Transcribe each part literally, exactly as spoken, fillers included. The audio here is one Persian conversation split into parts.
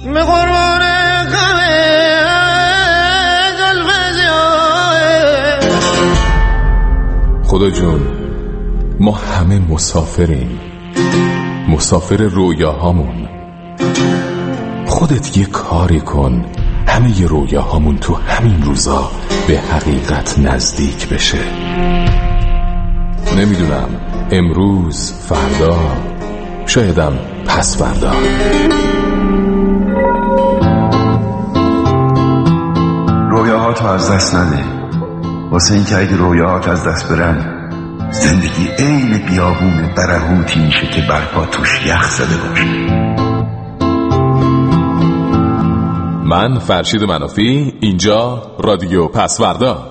به قربان غم خدا جون، ما همه مسافریم، مسافر رویاهامون. خودت یه کاری کن همه ی رویاهامون تو همین روزا به حقیقت نزدیک بشه. نمیدونم امروز، فردا، شایدم پس فردا. رویاهاتو از دست نده، واسه این که اگه رویاهات از دست برن زندگی عین بیابون برهوتی میشه که برپا توش یخ زده باشه. من فرشید منافی، اینجا رادیو پسوردا.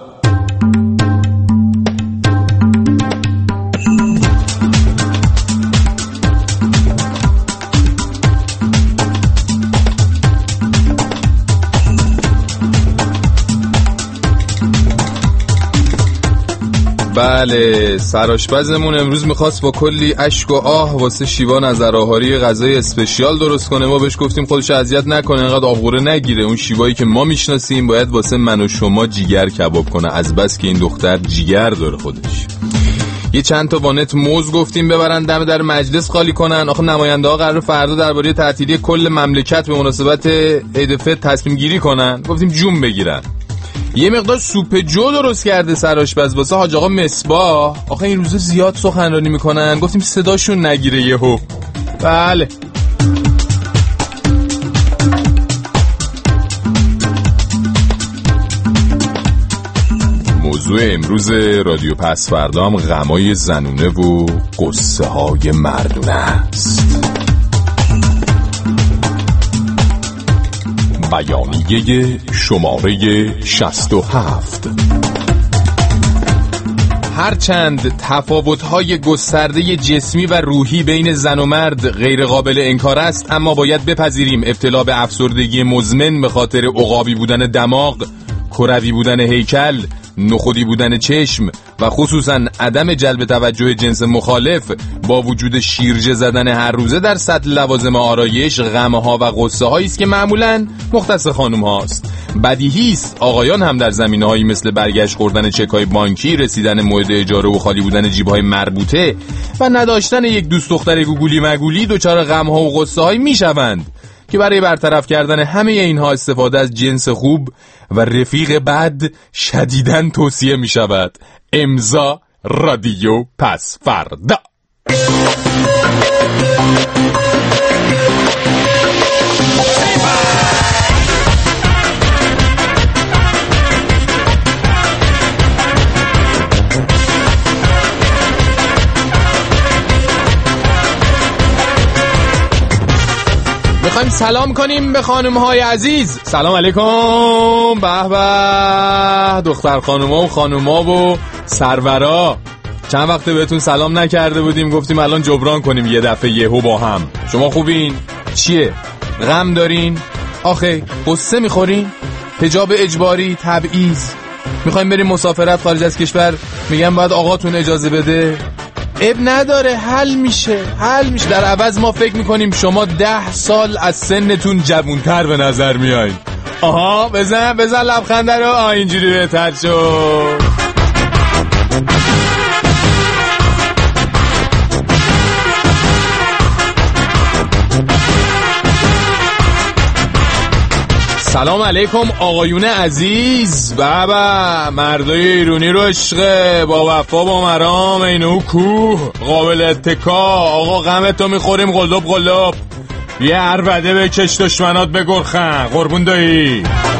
بله، سرآشپزمون امروز میخواست با کلی اشک و آه واسه شیوا نظرآهاری غذای اسپشیال درست کنه. ما بهش گفتیم خودش اذیت نکنه، اینقدر آبغوره نگیره. اون شیوایی که ما میشناسیم باید واسه من و شما جیگر کباب کنه، از بس که این دختر جیگر داره خودش. یه چند تا وانت موز گفتیم ببرن دم در مجلس خالی کنن. آخه نماینده ها قراره فردا درباره تعطیلی کل مملکت به مناسبت عید فطر تصمیم گیری کنن. گفتیم جون بگیرن. یه مقدار سوپ جو درست کرده سرآشپز واسه حاج آقا مصباح. آخه این روزا زیاد سخنرانی میکنن، گفتیم صداشون نگیره یهو. بله موضوع امروز رادیو پسوردا هم غمای زنونه و قصه های مردونه است. بیانیه شماره شصت و هفت. هرچند تفاوت‌های گسترده جسمی و روحی بین زن و مرد غیر قابل انکار است، اما باید بپذیریم ابتلا به افسردگی مزمن به خاطر عقابی بودن دماغ، کروی بودن هیکل، نخودی بودن چشم و خصوصا عدم جلب توجه جنس مخالف با وجود شیرجه زدن هر روزه در سطح لوازم آرایش، غم‌ها و غصه هایی است که معمولاً مختص خانم هاست. بدیهی است آقایان هم در زمینه‌هایی مثل برگشت خوردن چک‌های بانکی، رسیدن موعد اجاره و خالی بودن جیب‌های مربوطه و نداشتن یک دوست دختر گوگولی مگولی دچار غم‌ها و غصه‌هایی میشوند که برای برطرف کردن همه اینها استفاده از جنس خوب و رفیق بد شدیداً توصیه می شود. امضا رادیو پسوردا. میخوایم سلام کنیم به خانم‌های عزیز. سلام علیکم. به به دختر خانوما و خانوما و سرورا، چند وقته بهتون سلام نکرده بودیم، گفتیم الان جبران کنیم یه دفعه یهو با هم. شما خوبین؟ چیه؟ غم دارین؟ آخه قصه میخورین؟ حجاب اجباری، تبعیض، میخوایم بریم مسافرت خارج از کشور، میگم باید آقاتون اجازه بده. اب نداره، حل میشه حل میشه در عوض ما فکر میکنیم شما ده سال از سنتون جوانتر به نظر میایین. آها بزن بزن لبخنده رو. آه اینجوری بهتر شد. سلام علیکم آقایون عزیز. بابا مردای ایرونی رو عشقه، با وفا با مرام، اینو کوه قابل اتکا. آقا غمتو میخوریم قلب قلب. یه عربده بکش دشمنات بگرخن قربون دایی.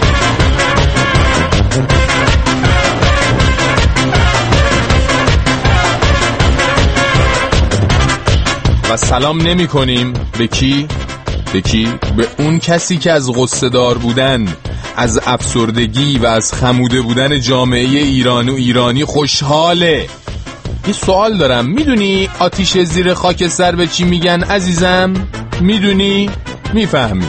و سلام نمی کنیم به کی؟ به کی؟ به اون کسی که از غصه دار بودن، از افسردگی و از خموده بودن جامعه ایران و ایرانی خوشحاله. یه سوال دارم، میدونی آتیش زیر خاکستر به چی میگن عزیزم؟ میدونی؟ میفهمی؟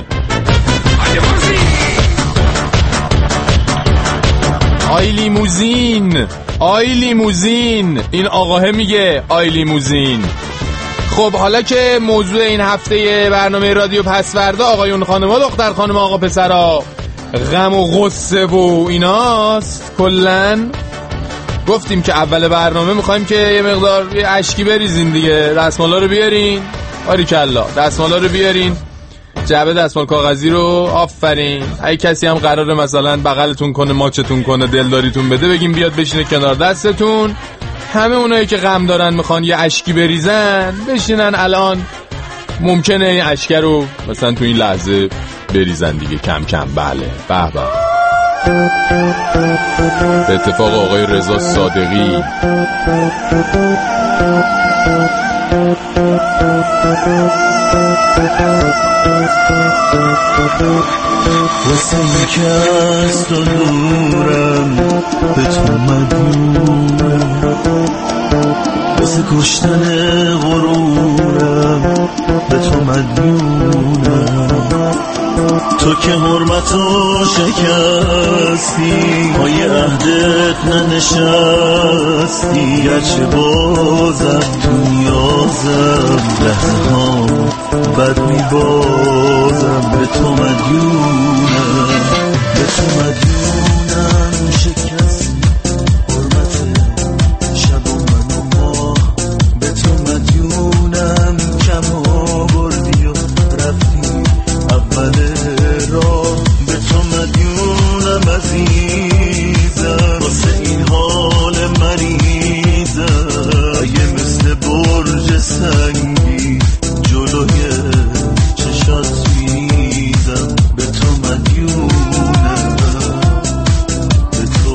آی لیموزین، آی لیموزین. این آقاه میگه آی لیموزین. خب حالا که موضوع این هفته برنامه رادیو پسوردا آقایون خانم‌ها دختر خانم آقا پسرا غم و غصه و ایناست، کلن گفتیم که اول برنامه میخوایم که یه مقدار یه اشکی بریزین دیگه. دستمالا رو بیارین، باریکلا دستمالا رو بیارین، جعبه دستمال کاغذی رو آفرین. اگه کسی هم قراره مثلا بغلتون کنه، ماچتون کنه، دلداریتون بده، بگیم بیاد بشینه کنار دستتون. همه اونایی که غم دارن میخوان یه اشکی بریزن بشینن الان، ممکنه این اشکه رو مثلا تو این لحظه بریزن دیگه کم کم. بله به به. به اتفاق آقای رضا صادقی واسه یکی از تو دورم، به تو مدیونم، واسه کشتن غرورم، به تو مدیونم. تو که حرمتو شکستی، پای عهدت ننشستی، گرچه بازم تو نیازم، لحظه ها بد میبازم، به تو مدیونم، به تو مدیونم. شکستی حرمت شب و من و ما، به تو مدیونم. کم آوردی و رفتی اول راه، به تو مدیونم عزیزم. واسه این حال مریضم، اگه مثل برج سنگی جلوی چشات میزم، به تو مدیونم، به تو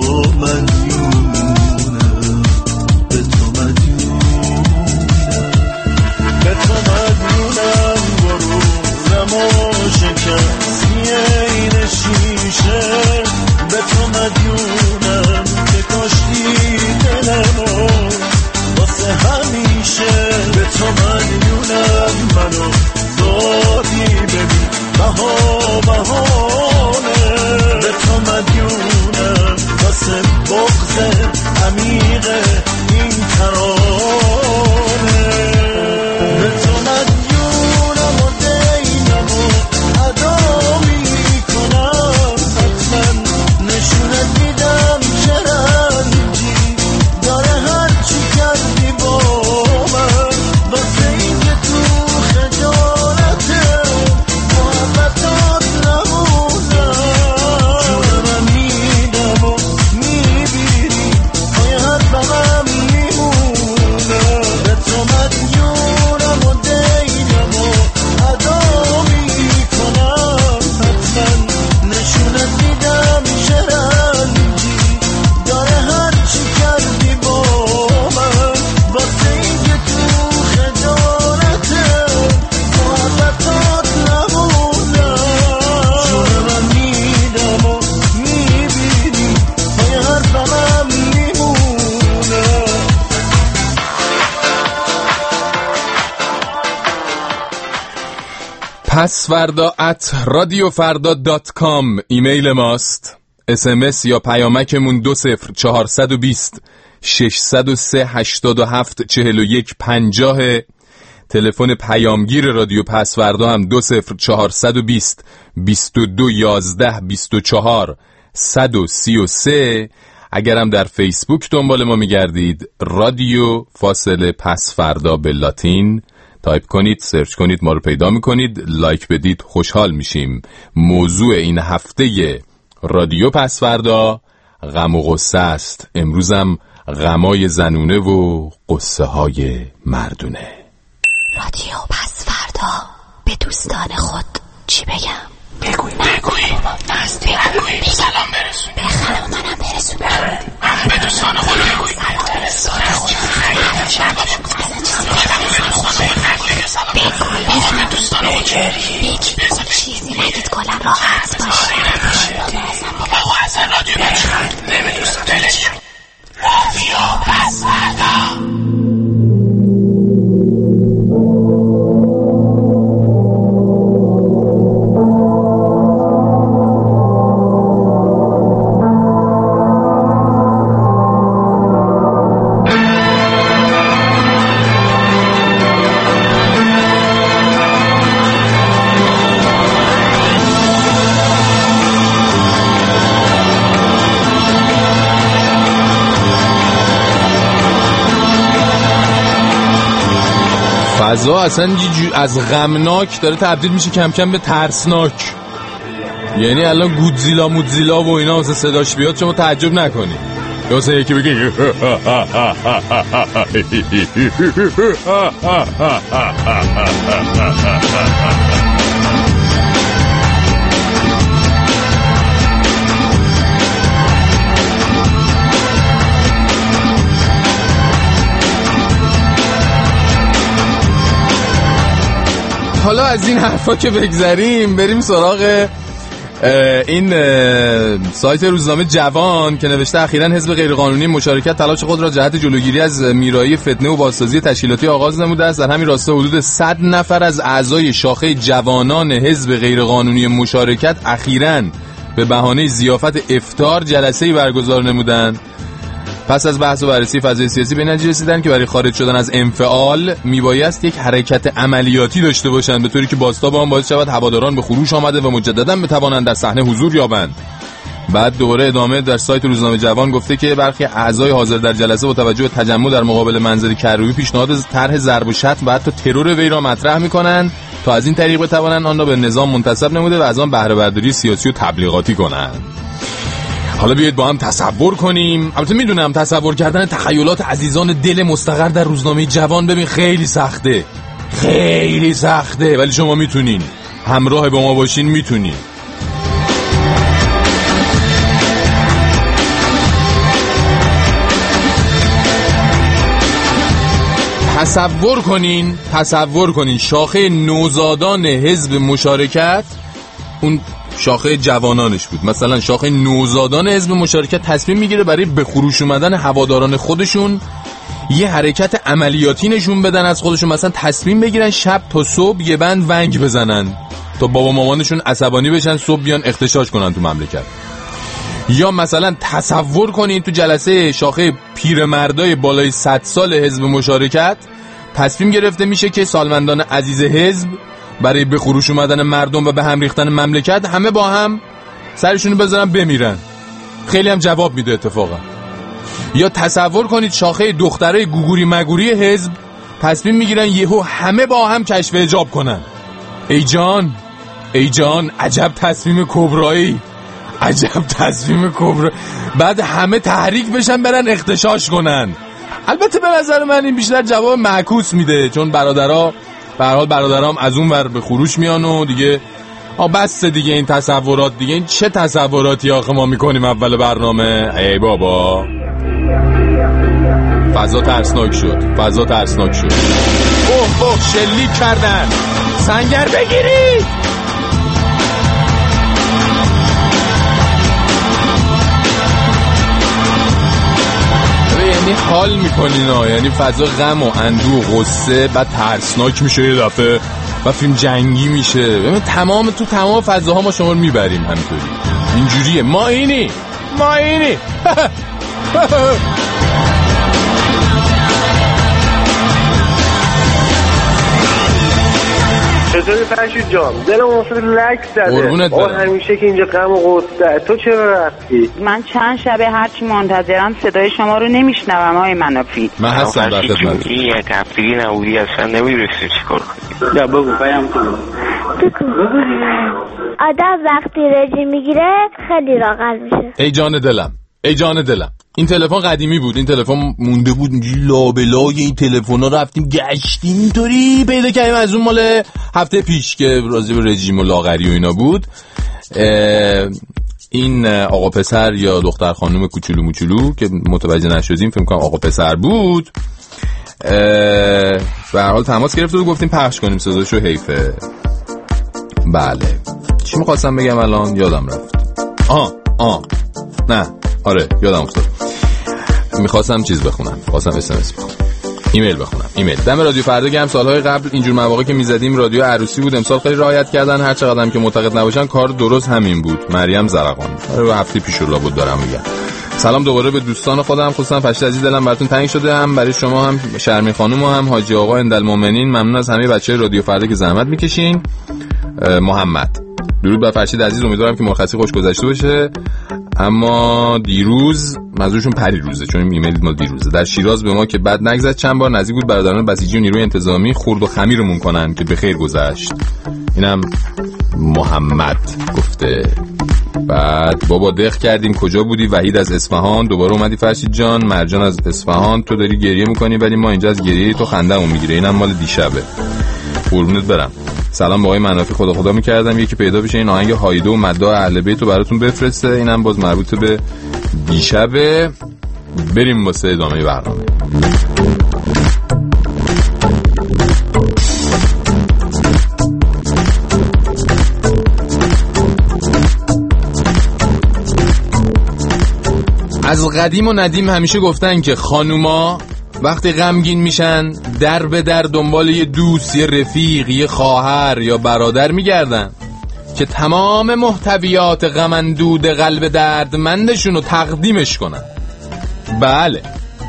مدیونم، به تو مدیونم، به تو مدیونم. غرورم و شکستی این شیشه، به تو مدیونم که کاشتی دلمو واسه همیشه، به تو مدیونم. منو دادی ببین بها بهانه، به تو مدیونم. واسه بغض عمیق این ترانه، به تو مدیونم. و دینم و ادا میکنم، حتما نشونت میدم چه رنجی داره هر چی کردی با من، واسه این که تو خجالته محبتات نمونم. جونم میدم و میبینی پای حرفم میمونم، به تو مدیونم. و دینم و ادا میکنم، حتما نشونت میدم چه رنجی داره هر چی کردی با من، واسه این که تو خجالته محبتات نمونم. جونم میدم و میبینی پای حرفم میمونم. پسوردا ات رادیو فردا دات کام ایمیل ماست. اس ام اس یا پیامکمون دو صفر چهارصد و بیست ششصد و سه هشتاد و هفت چهل و یک پنجاه. تلفن پیامگیر رادیو پسوردا هم دو صفر چهارصد و بیست بیست و دو یازده بیست و چهار صد و سی و سه. اگرم در فیسبوک دنبال ما میگردید، رادیو فاصله پسوردا به لاتین تایپ کنید، سرچ کنید، ما رو پیدا میکنید، لایک بدید، خوشحال میشیم. موضوع این هفته رادیو پسوردا غم و غصه است. امروزم غمای زنونه و غصه های مردونه. رادیو پسوردا به دوستان خود چی بگم؟ بگوی بگوی نزدی بگوی سلام برسون، به خانم منم برسون، هم به دوستان خود بگوی سلام برسون، به دوستان خود بگوی چیزی نگید گلم راحت باشه. بابا اصلا رادیو بچه نمی دوستان دلشون رادیو پسوردا. فضا اصلا از غمناک داره تبدیل میشه کم کم به ترسناک. یعنی الان گودزیلا مودزیلا و اینا واسه صداش بیاد شما تعجب نکنی. یا واسه یکی بگی حالا از این حرفا که بگذریم بریم سراغ این سایت روزنامه جوان که نوشته اخیراً حزب غیرقانونی مشارکت تلاش خود را جهت جلوگیری از میرایی فتنه و بازسازی تشکیلاتی آغاز نموده است. در همین راستا حدود صد نفر از اعضای شاخه جوانان حزب غیرقانونی مشارکت اخیراً به بهانه ضیافت افطار جلسه‌ای برگزار نمودند. پس از بحث و بررسی فضای سیاسی به نتیجه رسیدن که برای خارج شدن از انفعال میبایست یک حرکت عملیاتی داشته باشند، به طوری که بازتاب آن باعث شود هواداران به خروش آمده و مجددا بتوانند در صحنه حضور یابند. بعد دوباره ادامه در سایت روزنامه جوان گفته که برخی اعضای حاضر در جلسه با توجه به تجمع در مقابل منظر کروبی پیشنهاد طرح ضرب و شتم و حتی ترور وی را مطرح می‌کنند تا از این طریق بتوانند آن را به نظام منتسب نموده و از آن بهره برداری سیاسی و تبلیغاتی کنند. حالا بیایید با هم تصور کنیم. البته میدونم تصور کردن تخیلات عزیزان دل مستقر در روزنامه جوان ببین خیلی سخته، خیلی سخته، ولی شما میتونین، همراه با ما باشین میتونین. تصور کنین تصور کنین شاخه نوزادان حزب مشارکت، اون شاخه جوانانش بود، مثلا شاخه نوزادان حزب مشارکت تصمیم میگیره برای به خروش اومدن هواداران خودشون یه حرکت عملیاتی نشون بدن از خودشون، مثلا تصمیم بگیرن شب تا صبح یه بند ونگ بزنن تا بابا مامانشون عصبانی بشن، صبح بیان اختشاش کنن تو مملکت. یا مثلا تصور کنین تو جلسه شاخه پیرمردای بالای صد سال حزب مشارکت تصمیم گرفته میشه که سالمندان عزیز حزب برای به خروش اومدن مردم و به هم ریختن مملکت همه با هم سرشونو بذارن بمیرن. خیلی هم جواب میده اتفاقا. یا تصور کنید شاخه دخترای گوگوری مگوری حزب تصمیم میگیرن یهو همه با هم کشف حجاب کنن. ای جان ای جان عجب تصمیم کبرایی، عجب تصمیم کبرا. بعد همه تحریک بشن برن اختشاش کنن. البته به نظر من این بیشتر جواب معکوس میده، چون برادرها به هر حال برادرام از اون ور به خروش میان و دیگه آ بس دیگه این تصورات دیگه. این چه تصوراتی آخه ما میکنیم اول برنامه؟ ای بابا فضا ترسناک شد، فضا ترسناک شد. اوه اوه شلیک کردن، سنگر بگیرید. یعنی حال میکنین ها، یعنی فضا غم و اندوه و غصه بعد ترسناک میشه یه دفعه و فیلم جنگی میشه. ببین تمام تو تمام فضاها ما شما رو میبریم همینطوری، اینجوریه. ما اینی ما اینی چطوری فرشید جان؟ دلم افتاد لک زده. آه همیشه که اینجا غم و غصه، تو چرا رفتی؟ من چند شبه هرچی منتظرم صدای شما رو نمیشنوم های منافی. من هستم در خدمت. این یک هفتگی نبودی اصلا نمیرسی چیکار کنی. یا بگو پیام کن. آدم وقتی رژیم میگیره خیلی راغل میشه. ای جان دلم، ای جان دلم. این تلفن قدیمی بود، این تلفن مونده بود اینجوری لابلای این تلفنا رفتیم گشتیم اینطوری پیدا کردیم. از اون مال هفته پیش که راجع به رژیم و لاغری و اینا بود. این آقا پسر یا دختر خانم کوچولو موچولو که متوجه نشدیم فکر کنم آقا پسر بود، به هر حال تماس گرفت و گفتیم پخش کنیم صداشو. حیفه. بله چی می‌خواستم بگم الان یادم رفت. آه آه نه آره یادم افتاد، میخواستم چیز بخونم، میخواستم اس ام اس بخونم، ایمیل بخونم. ایمیل دم رادیو فردا گرم. سالهای قبل اینجور مواقع که میزدیم رادیو عروسی بود، امسال خیلی رعایت کردن، هر چقدر هم که معتقد نباشن کار درست همین بود. مریم زرقان. آره هفته پیش الله بود دارم میگم. سلام دوباره به دوستان خودم، خصوصا فرشید عزیز، دلم براتون تنگ شده، هم برای شما هم شرمی خانم و هم حاجی آقا اندالمومنین. ممنون از همه بچهای رادیو فردا که زحمت میکشین. محمد درود بر فرشید عزیز، امیدوارم که مرخصی خوش گذشته باشه. اما دیروز منظورشون پری روزه، چون این ایمیل ما دیروزه، در شیراز به ما که بد نگذشت چند بار نزدیک بود برادران بسیجی و نیروی انتظامی خورد و خمیرمون کنن که به خیر گذشت. اینم محمد گفته. بعد بابا دق کردیم کجا بودی؟ وحید از اصفهان. دوباره اومدی فرشید جان. مرجان از اصفهان. تو داری گریه میکنی ولی ما اینجا از گریه تو خنده‌مون میگیره. اینم مال دیشبه. قربونت برم. سلام با آقای منافی، خدا خدا میکردم یکی پیدا بشه این آهنگ هایده و مداح اهل بیت رو براتون بفرسته. اینم باز مربوط به دیشبه. بریم واسه ادامه برنامه. از قدیم و ندیم همیشه گفتن که خانوما وقتی غمگین میشن در به در دنبال یه دوست، یه رفیق، یه خواهر یا برادر میگردن که تمام محتویات غم اندود قلب دردمندشون رو تقدیمش کنن. بله،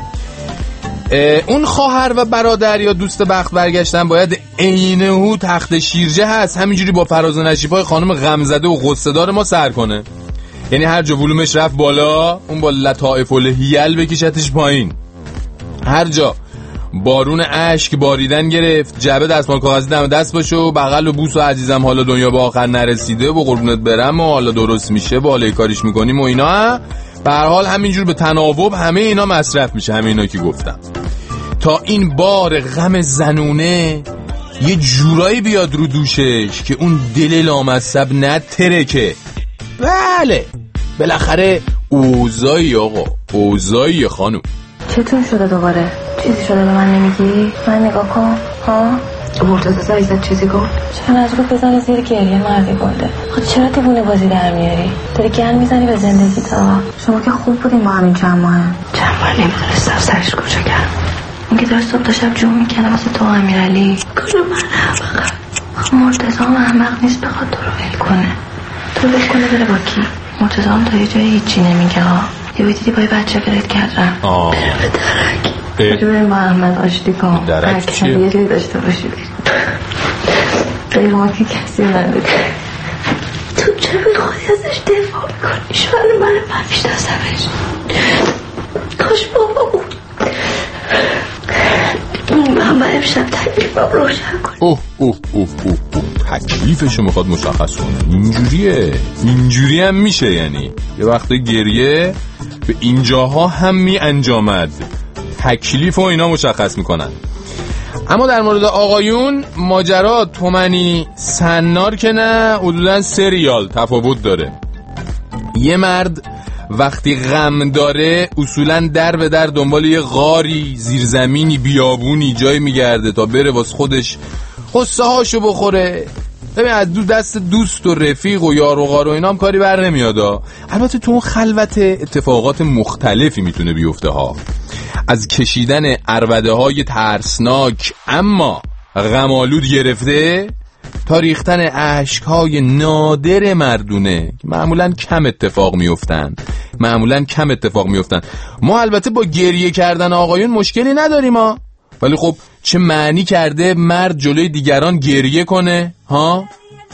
اون خواهر و برادر یا دوست بخت برگشتن باید عینه‌هو تخت شیرجه هست همینجوری با فراز و نشیب‌های خانم غمزده و غصه‌دار ما سر کنه. یعنی هر جا ولومش رفت بالا اون با لطائف الهیل بکشتش پایین. هر جا بارون اشک باریدن گرفت جعبه دستمال کاغذی دم دست باشه و بغل و بوس و عزیزم حالا دنیا به آخر نرسیده و قربونت برم و حالا درست میشه بالای کاریش میکنیم و اینا. به هر حال همینجور به تناوب همه اینا مصرف میشه، همه اینا که گفتم، تا این بار غم زنونه یه جورایی بیاد رو دوشش که اون دل لامصب نترکه. بله بالاخره اوضاعی آقا، اوضاعی خانم. چطور شده دوباره؟ چیزی شده به من نمیگی؟ من نگاه کن. ها؟ مرتضی عزیزت چیزی گفت؟ چرا نجگو بزنی زیر گریه مردی گلده؟ خود چرا دیوونه بازی در میاری؟ داری گن میزنی به زندگی تا شما که خوب بودین با همین چند ماه. چند ماه نمیدونستم سرش کجا گرم. اون که داشت صبح تا شب جون میکنه واسه تو امیرعلی. کجا من احمقم؟ مرتضی هم احمق نیست بخواد تو رو ول کنه. تو ول کنه بره با کی؟ مرتضی هم تا یه جایی هیچی نمیگه ها. یه بیدیدی با یه بچه فرد کردم. آه بره به درک. کجا بریم با احمد آشتی کن. درک چیه؟ یه جایی داشته باشی بریم. غیر ما که کسی نداره. تو چرا به خودی ازش دفاع میکنی؟ شاید من من میشناسمش. کاش بابا بود. من با امشب تکلیفم روشن کنم. اوه اوه اوه اوه اوه تکلیفشو میخواد مشخص کنه. اینجوریه، اینجوری هم میشه. یعنی یه وقت گریه به اینجاها هم می انجامد، تکلیف و اینا مشخص میکنن. اما در مورد آقایون ماجرا تومنی سنار که نه، حدودا سه ریال تفاوت داره. یه مرد وقتی غم داره اصولا در به در دنبال یه غاری، زیرزمینی، بیابونی جایی میگرده تا بره واسه خودش قصه هاشو بخوره. ببین از دو دست دوست و رفیق و یار و غار و اینا هم کاری بر نمیاد. البته تو اون خلوت اتفاقات مختلفی میتونه بیفته ها، از کشیدن عربده های ترسناک اما غمالود گرفته تا ریختن اشک‌های نادر مردونه که معمولاً کم اتفاق میافتن معمولاً کم اتفاق میافتن ما البته با گریه کردن آقایون مشکلی نداریم ها، ولی خب چه معنی کرده مرد جلوی دیگران گریه کنه ها؟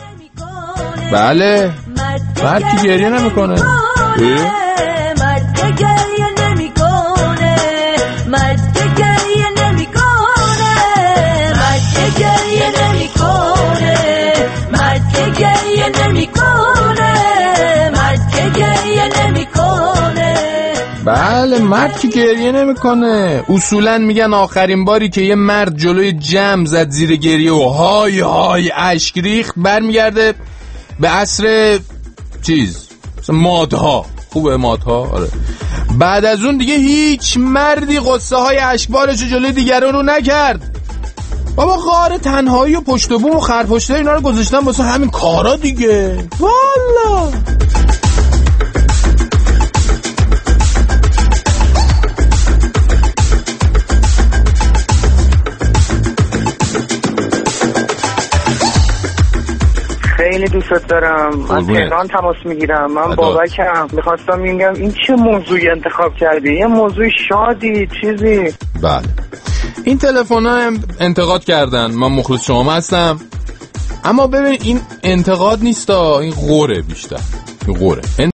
بله مرد که گریه نمیکنه. مرد که گریه نمیکنه، مرد که گریه نمیکنه، مرد که گریه نمیکنه، مرد که گریه نمیکنه، مرد که گریه نمیکنه. بله مرد که گریه نمیکنه. اصولا میگن آخرین باری که یه مرد جلوی جمع زد زیر گریه و های های اشک ریخت برمیگرده به عصر چیز مادها. خوبه مادها. آره. بعد از اون دیگه هیچ مردی قصه های اشکبارشو جلوی دیگران رو نکرد. بابا غار تنهایی و پشت بوم و خرپشته اینا رو گذاشتن واسه همین کارا دیگه. والا خیلی دوست دارم. من تهران تماس میگیرم. من بابکم. میخواستم میگم این چه موضوعی انتخاب کردی؟ یه موضوع شادی چیزی. بله این تلفن ها انتقاد کردن، من مخلص شما هستم، اما ببین این انتقاد نیستا، این غوره بیشتر، این غوره.